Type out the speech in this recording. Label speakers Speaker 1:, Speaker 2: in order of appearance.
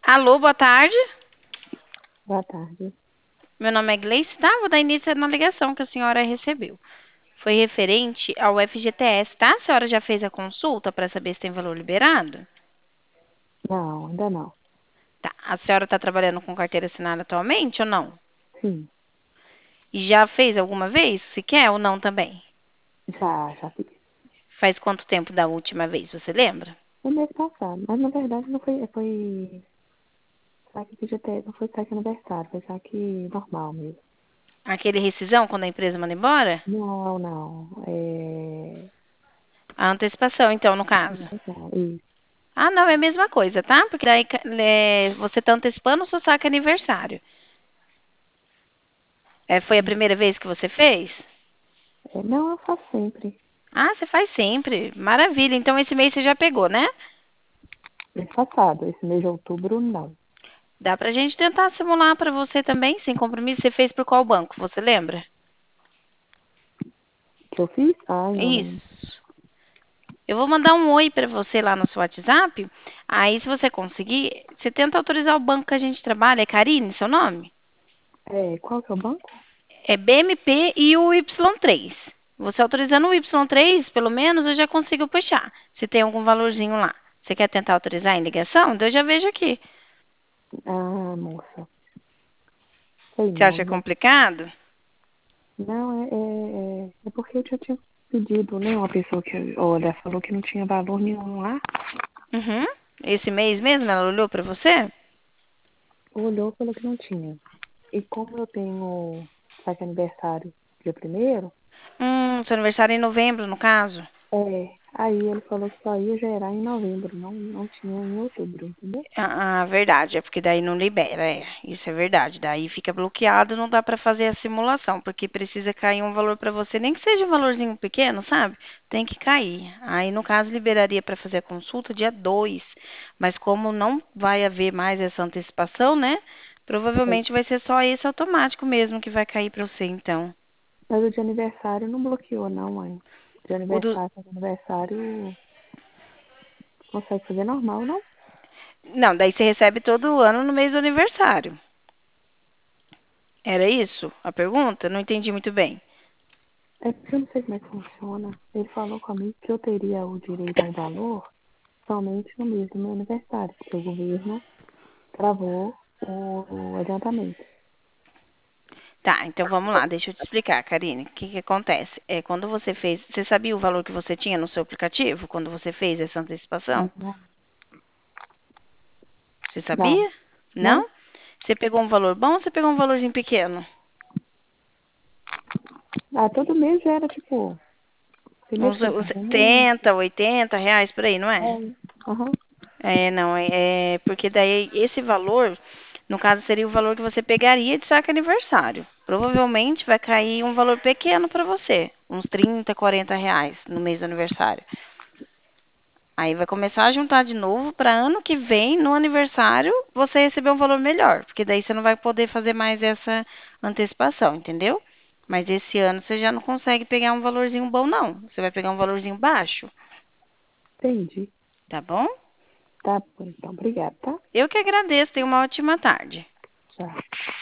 Speaker 1: Alô, boa tarde.
Speaker 2: Boa tarde.
Speaker 1: Meu nome é Gleice, tá? Vou dar início na ligação que a senhora recebeu. Foi referente ao FGTS, tá? A senhora já fez a consulta para saber se tem valor liberado?
Speaker 2: Não, ainda não.
Speaker 1: Tá. A senhora está trabalhando com carteira assinada atualmente ou não?
Speaker 2: Sim,
Speaker 1: E já fez alguma vez? Se quer ou não também?
Speaker 2: já fiz.
Speaker 1: Faz quanto tempo da última vez, você lembra?
Speaker 2: No mês passado, mas na verdade não saque FGTS, não foi saque aniversário, foi saque normal mesmo.
Speaker 1: Aquele rescisão quando a empresa manda embora?
Speaker 2: Não, não,
Speaker 1: A antecipação, então, no caso.
Speaker 2: isso.
Speaker 1: Ah, não, é a mesma coisa, tá? Porque daí você está antecipando o seu saque aniversário. Foi a primeira vez que você fez?
Speaker 2: Não, eu faço sempre.
Speaker 1: Ah, você faz sempre. Maravilha. Então esse mês você já pegou, né?
Speaker 2: Mês passado, esse mês de outubro, não.
Speaker 1: Dá pra gente tentar simular pra você também, sem compromisso. Você fez por qual banco? Você lembra?
Speaker 2: Que eu fiz? Ai, não lembro.
Speaker 1: Isso. Eu vou mandar um oi pra você lá no seu WhatsApp. Aí, se você conseguir, você tenta autorizar o banco que a gente trabalha. É Karine, seu nome?
Speaker 2: Qual que é o banco?
Speaker 1: É BMP e o Y3. Você autorizando o Y3, pelo menos, eu já consigo puxar. Se tem algum valorzinho lá. Você quer tentar autorizar em ligação? Então eu já vejo aqui.
Speaker 2: Ah, moça, sei
Speaker 1: Você
Speaker 2: não,
Speaker 1: acha
Speaker 2: né?
Speaker 1: complicado?
Speaker 2: Não, é porque eu já tinha pedido, né? Uma pessoa que, olha, falou que não tinha valor nenhum lá.
Speaker 1: Uhum. Esse mês mesmo ela olhou pra você?
Speaker 2: Olhou, falou que não tinha. E como eu tenho saque aniversário dia primeiro,
Speaker 1: Seu aniversário é em novembro, no caso.
Speaker 2: aí ele falou que só ia gerar em novembro, não tinha em outubro, entendeu?
Speaker 1: Verdade, é porque daí não libera, isso é verdade. Daí fica bloqueado, não dá pra fazer a simulação, porque precisa cair um valor pra você, nem que seja um valorzinho pequeno, sabe? Tem que cair. Aí, no caso, liberaria pra fazer a consulta dia 2, mas como não vai haver mais essa antecipação, né?
Speaker 2: É,
Speaker 1: Provavelmente vai ser só esse automático mesmo que vai cair pra você, então.
Speaker 2: mas o de aniversário não bloqueou, não, mãe. De
Speaker 1: O do...
Speaker 2: aniversário consegue fazer normal, não?
Speaker 1: Não, daí você recebe todo ano no mês do aniversário. Era isso a pergunta? Não entendi muito bem.
Speaker 2: É porque eu não sei como é que funciona. Ele falou comigo que eu teria o direito ao valor somente no mês do meu aniversário, porque o governo travou o adiantamento.
Speaker 1: Tá, então vamos lá, deixa eu te explicar, Karine. O que que acontece? Quando você fez, você sabia o valor que você tinha no seu aplicativo quando você fez essa antecipação?
Speaker 2: Não,
Speaker 1: Você
Speaker 2: não,
Speaker 1: sabia?
Speaker 2: não.
Speaker 1: Não? Você pegou um valor bom ou você pegou um valorzinho pequeno?
Speaker 2: Ah, todo mês era tipo, primeiro
Speaker 1: Uns
Speaker 2: centavo do mês.
Speaker 1: 70, 80 reais por aí, não é?
Speaker 2: Aham.
Speaker 1: Não, porque daí esse valor, no caso, seria o valor que você pegaria de saque aniversário. Provavelmente vai cair um valor pequeno para você, uns 30, 40 reais no mês do aniversário. Aí vai começar a juntar de novo para ano que vem, no aniversário, você receber um valor melhor, porque daí você não vai poder fazer mais essa antecipação, entendeu? Mas esse ano você já não consegue pegar um valorzinho bom, não. Você vai pegar um valorzinho baixo,
Speaker 2: Entendi.
Speaker 1: tá bom?
Speaker 2: Tá bom, então. Obrigada, tá?
Speaker 1: Eu que agradeço. Tenha uma ótima tarde.
Speaker 2: Tchau.